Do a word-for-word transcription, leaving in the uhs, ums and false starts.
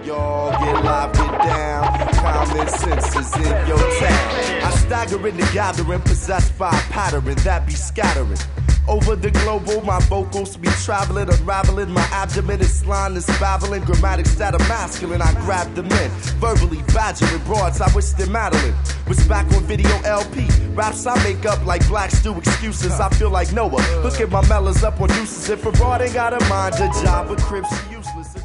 y'all. Get live, get down. Common sense is in your town. I stagger in the gathering, possessed by a pattern that be scattering. Over the global, my vocals be traveling, unraveling. My abdomen is line is babbling. Grammatics that are masculine, I grab the men. Verbally badgering broads, I wish them Madeline was back on video L P. Raps I make up like blacks do excuses. I feel like Noah. Look at my mellas up on deuces. If a broad ain't got a mind, a job, a crib, she useless.